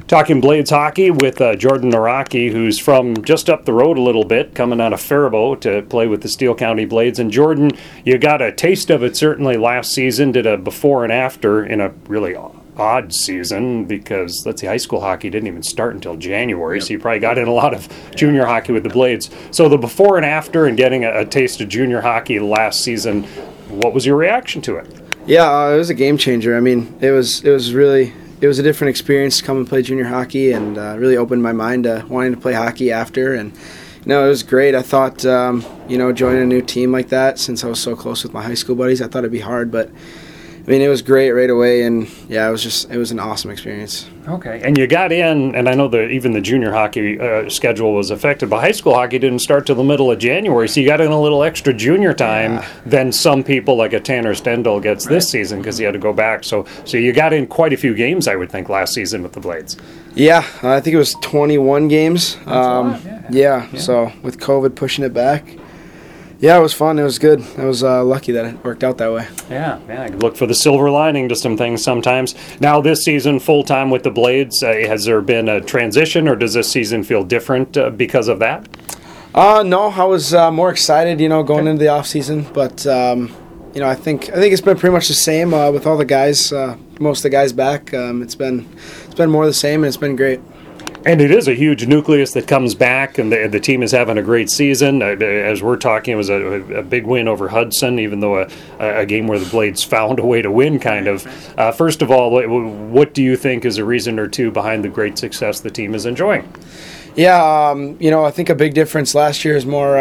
Talking Blades hockey with Jordan Naraki, who's from just up the road a little bit, coming out of Faribault to play with the Steele County Blades. And Jordan, you got a taste of it certainly last season, did a before and after in a really odd season because, let's see, high school hockey didn't even start until January, so you probably got in a lot of junior hockey with the Blades. So the before and after and getting a taste of junior hockey last season, what was your reaction to it? Yeah, it was a game changer. I mean, it was a different experience to come and play junior hockey, and really opened my mind to wanting to play hockey after. And it was great. I thought, joining a new team like that, since I was so close with my high school buddies, I thought it'd be hard, but I mean, it was great right away, and yeah, it was an awesome experience. Okay, and you got in, and I know that even the junior hockey schedule was affected, but high school hockey didn't start till the middle of January, so you got in a little extra junior time than some people, like a Tanner Stendal gets this season because he had to go back. So you got in quite a few games, I would think, last season with the Blades. Yeah, I think it was 21 games. That's a lot, yeah, so with COVID pushing it back. Yeah, it was fun. It was good. I was lucky that it worked out that way. Yeah. I could look for the silver lining to some things sometimes. Now, this season, full-time with the Blades, has there been a transition, or does this season feel different because of that? No, I was more excited, going into the off-season. But, I think it's been pretty much the same with all the guys, most of the guys back. It's been more the same, and it's been great. And it is a huge nucleus that comes back, and the team is having a great season. As we're talking, it was a big win over Hudson, even though a game where the Blades found a way to win, kind of. First of all, what do you think is a reason or two behind the great success the team is enjoying? Yeah, I think a big difference last year is more,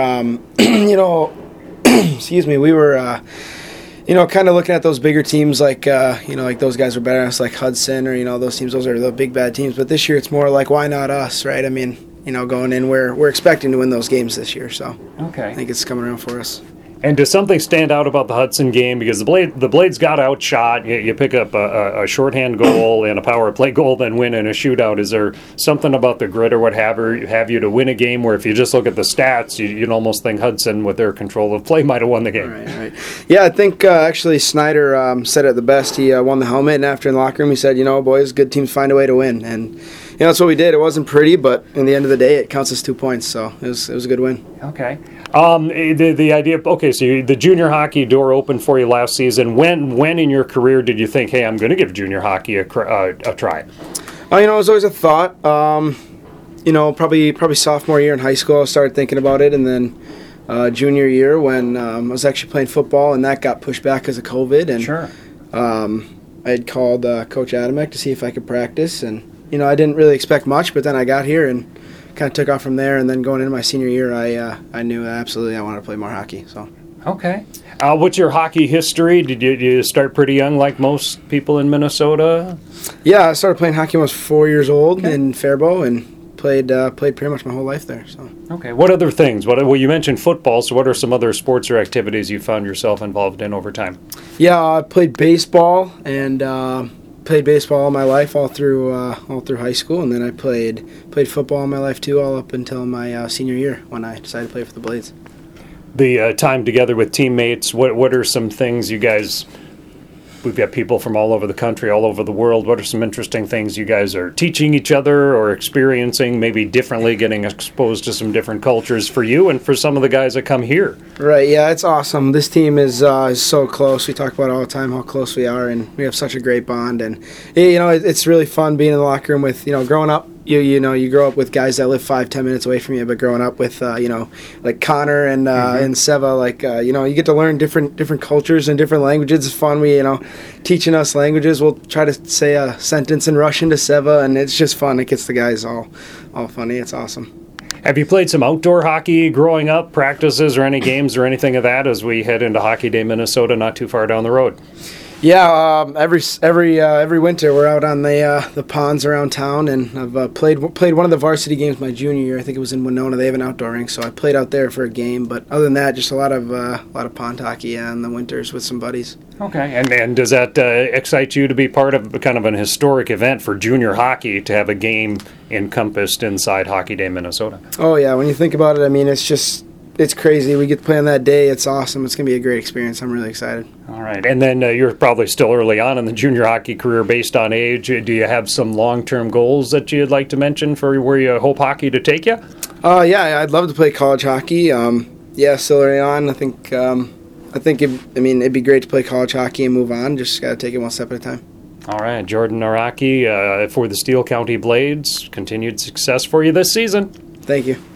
excuse me, we were... kind of looking at those bigger teams like those guys were better than us, like Hudson or, those teams, those are the big bad teams. But this year it's more like, why not us, right? I mean, going in, we're expecting to win those games this year. So I think it's coming around for us. And does something stand out about the Hudson game? Because the Blades got outshot. You pick up a shorthand goal and a power play goal, then win in a shootout. Is there something about the grit or what have you to win a game where if you just look at the stats, you'd almost think Hudson, with their control of play, might have won the game? Right. Yeah, I think actually Snyder said it the best. He won the helmet, and after in the locker room he said, boys, good teams find a way to win. And that's what we did. It wasn't pretty, but in the end of the day, it counts as 2 points. So it was a good win. Okay. The idea. Okay, so the junior hockey door opened for you last season. When in your career did you think, hey, I'm going to give junior hockey a try? It was always a thought. Probably sophomore year in high school, I started thinking about it, and then junior year when I was actually playing football, and that got pushed back because of COVID. And sure. I had called Coach Adamek to see if I could practice, and I didn't really expect much, but then I got here and kind of took off from there. And then going into my senior year, I knew absolutely I wanted to play more hockey. So. Okay. What's your hockey history? Did you start pretty young like most people in Minnesota? Yeah, I started playing hockey when I was 4 years old in Faribault and played pretty much my whole life there. So. Okay. What other things? Well, you mentioned football, so what are some other sports or activities you found yourself involved in over time? Yeah, I played baseball and played baseball all my life, all through high school, and then I played football all my life too, all up until my senior year when I decided to play for the Blades. The time together with teammates, what are some things you guys, we've got people from all over the country, all over the world, what are some interesting things you guys are teaching each other or experiencing, maybe differently, getting exposed to some different cultures for you and for some of the guys that come here? Right, yeah, it's awesome. This team is so close. We talk about it all the time, how close we are, and we have such a great bond. And, it's really fun being in the locker room with, growing up. You grow up with guys that live 5-10 minutes away from you, but growing up with like Connor and and Seva, you get to learn different cultures and different languages. It's fun. We teaching us languages. We'll try to say a sentence in Russian to Seva, and it's just fun. It gets the guys all funny. It's awesome. Have you played some outdoor hockey growing up, practices or any games or anything of that as we head into Hockey Day Minnesota, not too far down the road? Yeah, every winter we're out on the ponds around town, and I've played one of the varsity games my junior year. I think it was in Winona. They have an outdoor rink, so I played out there for a game. But other than that, just a lot of pond hockey in the winters with some buddies. Okay, and does that excite you to be part of kind of an historic event for junior hockey to have a game encompassed inside Hockey Day Minnesota? Oh yeah, when you think about it, I mean it's just it's crazy. We get to play on that day. It's awesome. It's going to be a great experience. I'm really excited. All right. And then you're probably still early on in the junior hockey career based on age. Do you have some long-term goals that you'd like to mention for where you hope hockey to take you? Yeah, I'd love to play college hockey. Still early on. I think it'd be great to play college hockey and move on. Just got to take it one step at a time. All right, Jordan Naraki for the Steele County Blades. Continued success for you this season. Thank you.